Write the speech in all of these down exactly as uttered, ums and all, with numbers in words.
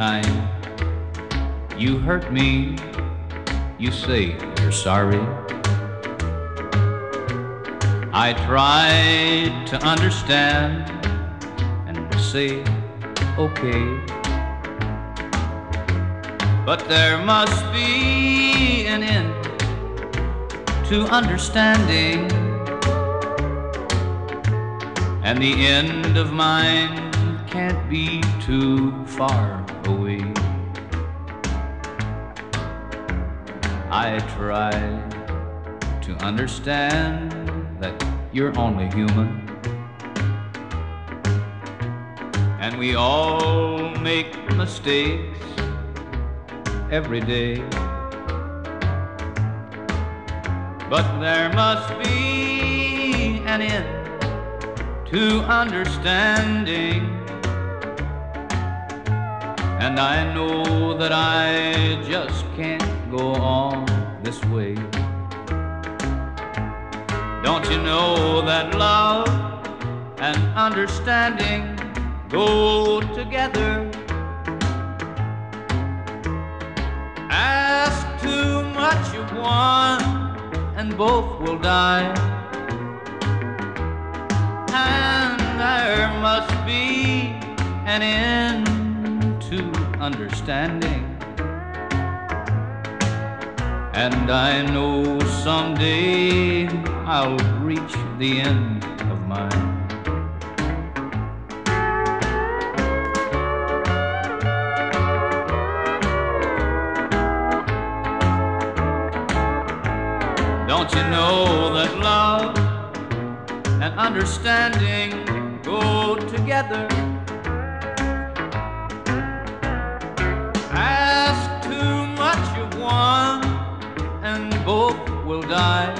time you hurt me, you say you're sorry. I tried to understand and say, okay, but there must be an end to understanding, and the end of mine can't be too far away. I try to understand that you're only human, and we all make mistakes every day. But there must be an end to understanding, and I know that I just can't go on this way. Don't you know that love and understanding go together? Ask too much of one and both will die, and there must be an end to understanding, and I know someday I'll reach the end of mine. Don't you know that love and understanding go together? Ask too much of one and both will die,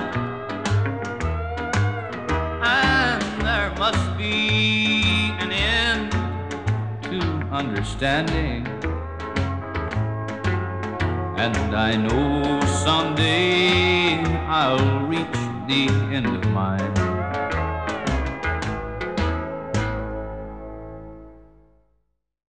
and there must be an end to understanding, and I know someday I'll reach the end of mine.